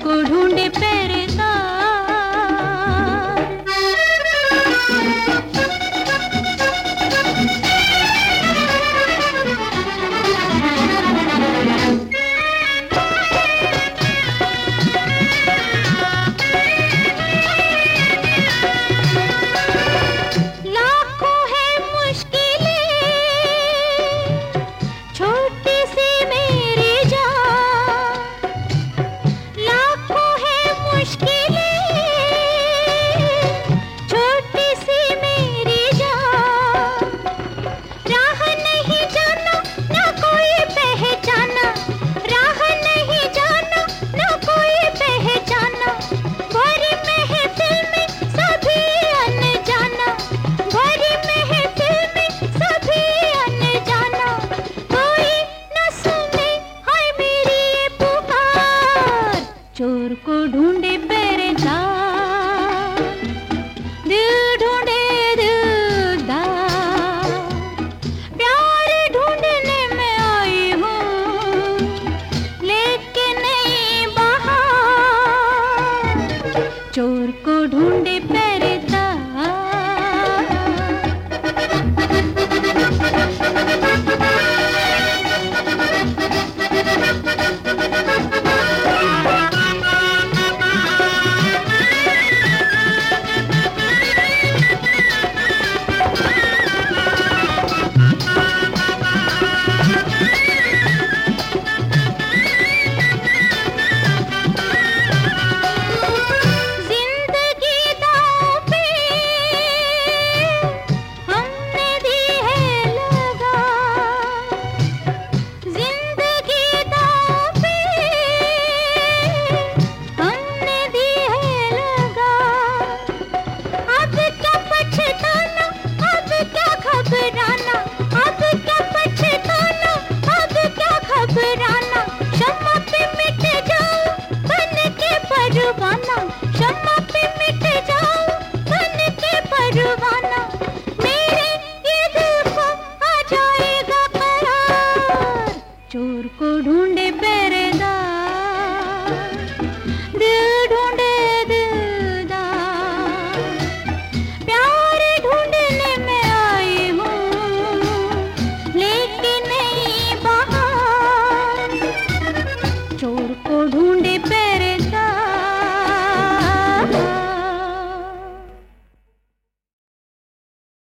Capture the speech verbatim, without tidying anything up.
को ढूंढे पहरेदार। चोर को ढूंढे पहरेदार, दिल ढूंढे दिलदार, प्यार ढूंढने में आई हूँ लेके नहीं बाहर। चोर को ढूंढे पहरेदार। शम्मा पे मिट जाओ बन के परवाना, मेरे ये दिल को आ जाएगा करार। चोर को ढूंढे पहरेदार, दिल ढूंढे दिलदार, प्यार ढूंढने में आई हूँ लेकिन नहीं बाहर। चोर को ढूंढे